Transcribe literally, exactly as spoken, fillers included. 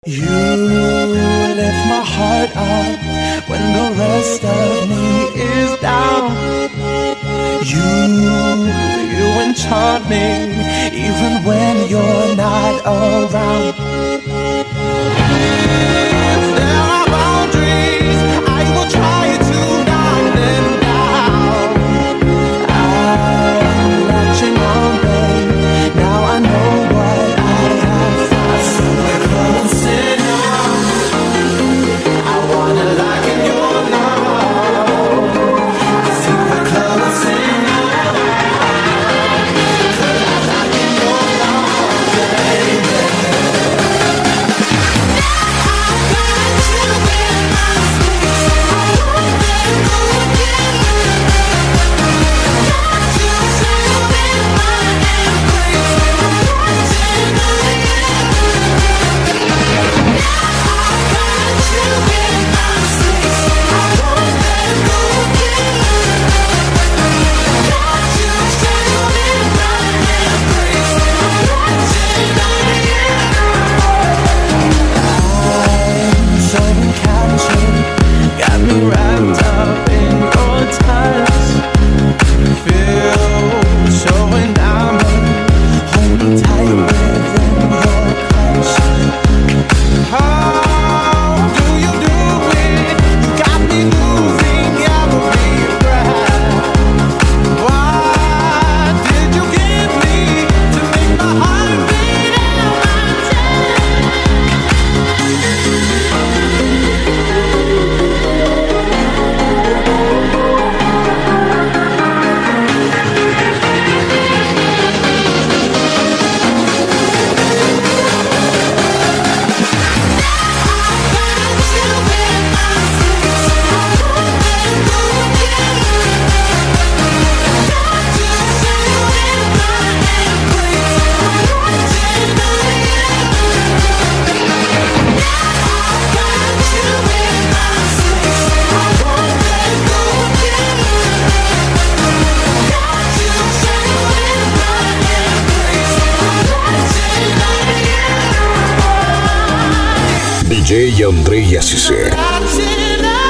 You lift my heart up when the rest of me is down. You, you enchant me even when you're not around. If there are boundaries, I will try to knock them down. I'm latching on, babe. Now I know what I have found. So we're closing now. I wanna lock in your love. I think we're closing now. Could I lock in your love, baby? Now I've got you in my space. I won't let go again. Got you safe in my embrace. I'm watching on you. Got me wrapped up in your touch. Feel so enamored. Hold me tight within your clutch. How do you do it? You got me losing every breath. What did you give me to make my heart beat out my диджей Андрей Ясисе. Watching